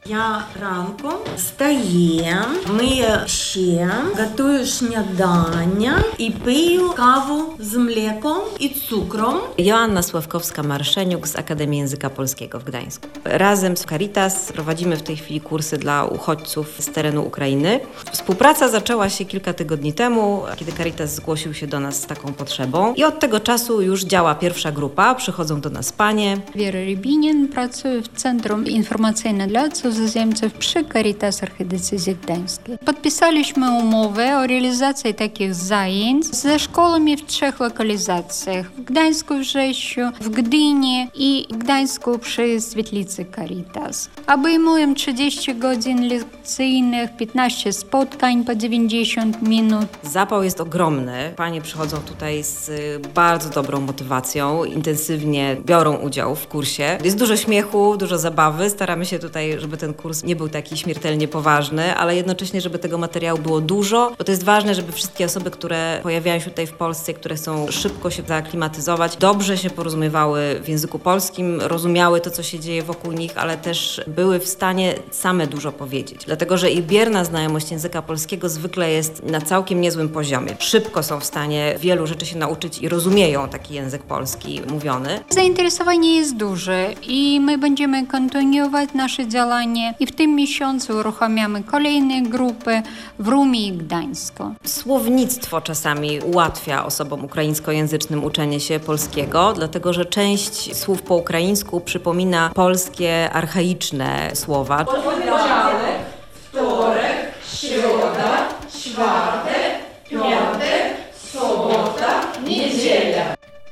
Я ранком встаю, мию się, gotuję śniadanie i piję kawę z mlekiem i cukrem. Joanna Sławkowska-Marszeniuk z Akademii Języka Polskiego w Gdańsku. Razem z Caritas prowadzimy w tej chwili kursy dla uchodźców z terenu Ukrainy. Współpraca zaczęła się kilka tygodni temu, kiedy Caritas zgłosił się do nas z taką potrzebą. I od tego czasu już działa pierwsza grupa, przychodzą do nas panie. Wiera Rybinin pracuje w Centrum Informacyjnym dla Cudzoziemców przy Caritas Archidiecezji Gdańskiej. Podpisaliśmy umowę o realizacji takich zajęć ze szkołami w 3 lokalizacjach. W Gdańsku, w Rzeszu, w Gdyni i w Gdańsku przy Świetlicy Caritas. Obejmują 30 godzin lekcyjnych, 15 spotkań po 90 minut. Zapał jest ogromny. Panie przychodzą tutaj z bardzo dobrą motywacją, intensywnie biorą udział w kursie. Jest dużo śmiechu, dużo zabawy. Staramy się tutaj, żeby ten kurs nie był taki śmiertelnie poważny, ale jednocześnie, żeby tego materiału było dużo, bo to jest ważne, żeby wszystkie osoby, które pojawiają się tutaj w Polsce, które chcą szybko się zaaklimatyzować, dobrze się porozumiewały w języku polskim, rozumiały to, co się dzieje wokół nich, ale też były w stanie same dużo powiedzieć. Dlatego, że ich bierna znajomość języka polskiego zwykle jest na całkiem niezłym poziomie. Szybko są w stanie wielu rzeczy się nauczyć i rozumieją taki język polski mówiony. Zainteresowanie jest duże i my będziemy kontynuować nasze działanie i w tym miesiącu uruchamiamy kolejne grupy w Rumie i Gdańsku. Słownictwo czasami ułatwia osobom ukraińskojęzycznym uczenie się polskiego, dlatego że część słów po ukraińsku przypomina polskie, archaiczne słowa. Poniedziałek, wtorek, środa, czwartek.